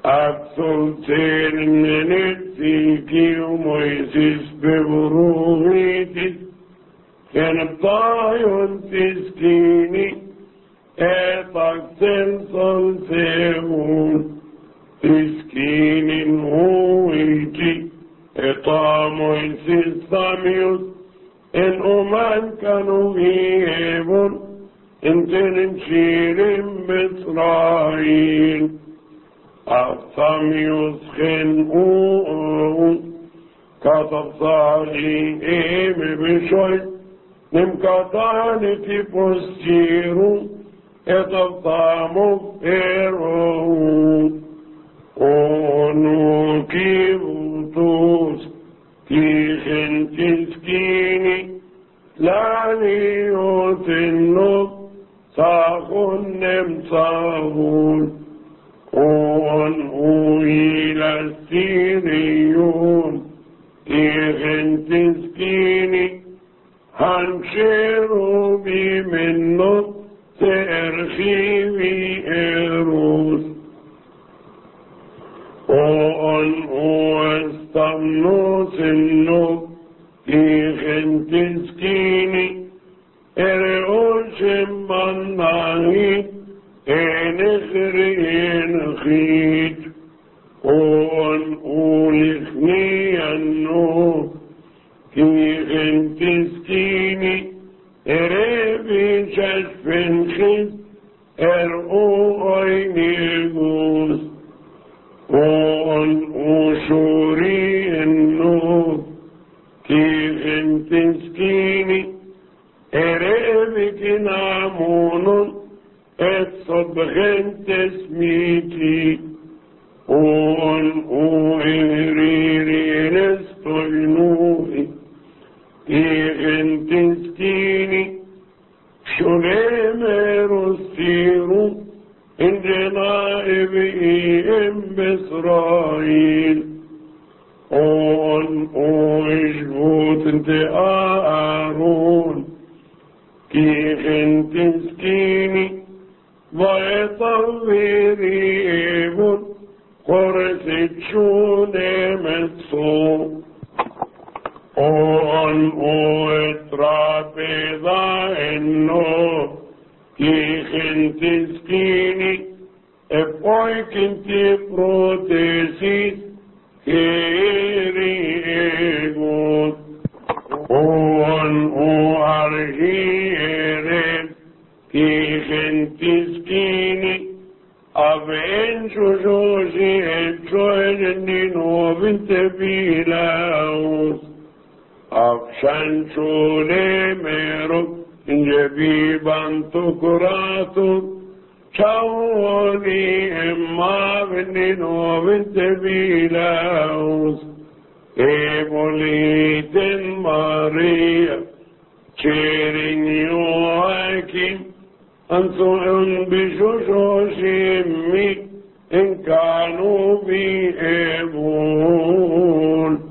Absolutamente Moises bevorugitis, ken tajon tiskini, aksen salseun, tiskinin huiti, Moises Samius, en oman kanu hevon, enten shirim Mitzrayim. Samius chen katabsali bishoy nem katani tipostiru etabtamu eru onu kivutus kichen tiskini lani otinu sahun nem sahun إلى السيريون إغنتسكيني هنشيرو بمنو ترخيبي إروس استمنوس النو إغنتسكيني إرؤوش مناهي إنخرين خيت أولخني النور كي انتسكيني ربي ششف خيت عيني غوز أشوري النور كي انتسكيني ربي كنامون صبغنت سميتي إهريري نستوينوي إغنت سكيني شليمر السيرو عندنا إبئيم بإسرائيل إشبوت انت آرون كي إغنت سكيني ويطويريب قرسي شوني متصو اترابي ذا النور كي خنتي سكيني ابوي كنتي بروتيسيس كيري ايغوت ارهيرين كي خنتي سكيني أبين شوشي اتشويني نوبنت بيلاوس أفشان شولي ميرو جبيبان تكراتو شاولي إما بني نوبنت بيلاوس إبوليت ماريا شيرين يوكيم أنتم بشوشوشي إن كانوا بيئبون